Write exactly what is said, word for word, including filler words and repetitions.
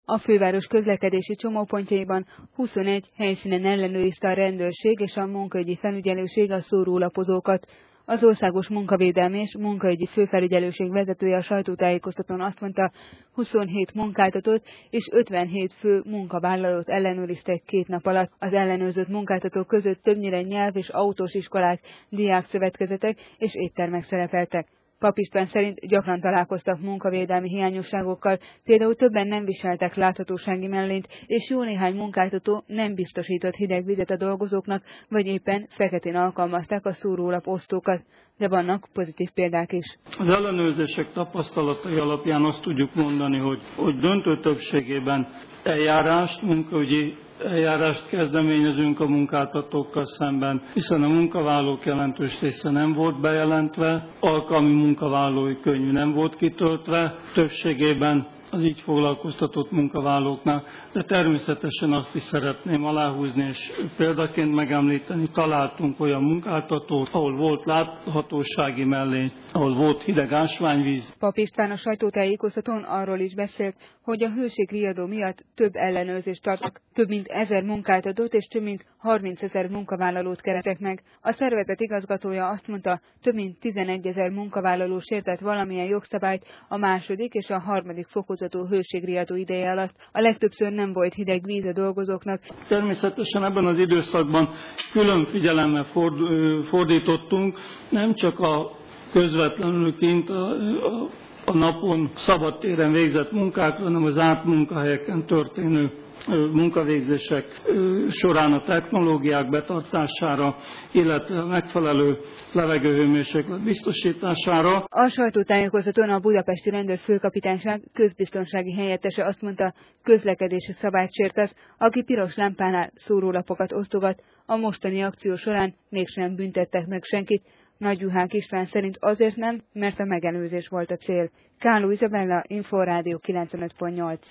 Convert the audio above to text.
A főváros közlekedési csomópontjaiban huszonegy helyszínen ellenőrizte a rendőrség és a munkaügyi felügyelőség a szórólapozókat. Az Országos Munkavédelmi és Munkaügyi Főfelügyelőség vezetője a sajtótájékoztatón azt mondta, huszonhét munkáltatót és ötvenhét fő munkavállalót ellenőriztek két nap alatt. Az ellenőrzött munkáltatók között többnyire nyelv- és autós iskolák, diákszövetkezetek és éttermek szerepeltek. Papp István szerint gyakran találkoztak munkavédelmi hiányosságokkal, például többen nem viseltek láthatósági mellényt, és jó néhány munkáltató nem biztosított hideg vizet a dolgozóknak, vagy éppen feketén alkalmazták a szórólap osztókat. De vannak pozitív példák is. Az ellenőrzések tapasztalatai alapján azt tudjuk mondani, hogy, hogy döntő többségében eljárást, munkaügyi eljárást kezdeményezünk a munkáltatókkal szemben, hiszen a munkavállalók jelentős része nem volt bejelentve, alkalmi munkavállalói könyv nem volt kitöltve, többségében az így foglalkoztatott munkavállalóknál, de természetesen azt is szeretném aláhúzni és példaként megemlíteni, találtunk olyan munkáltatót, ahol volt láthatósági mellény, ahol volt hideg ásványvíz. Papp István a sajtótájékoztatón arról is beszélt, hogy a hőségriadó miatt több ellenőrzést tartnak, több mint ezer munkáltatót és több mint harmincezer munkavállalót kerestek meg. A szervezet igazgatója azt mondta, több mint tizenegyezer munkavállaló sértett valamilyen jogszabályt a második és a harmadik fokozatú hőségriadó ideje alatt. A legtöbbször nem volt hideg víz a dolgozóknak. Természetesen ebben az időszakban külön figyelemmel fordítottunk nem csak a közvetlenül kint a, a, a napon szabadtéren végzett munkákra, hanem az átmunkahelyeken történő munkavégzések során a technológiák betartására, illetve megfelelő levegőhőmérséklet biztosítására. A sajtótájékoztatón a budapesti rendőrfőkapitányság közbiztonsági helyettese azt mondta, közlekedési szabályt sértesz, aki piros lámpánál szórólapokat osztogat, a mostani akció során mégsem büntettek meg senkit. Nagy Juhák István szerint azért nem, mert a megelőzés volt a cél. Káló Izabella, Inforádió kilencvenöt pont nyolc.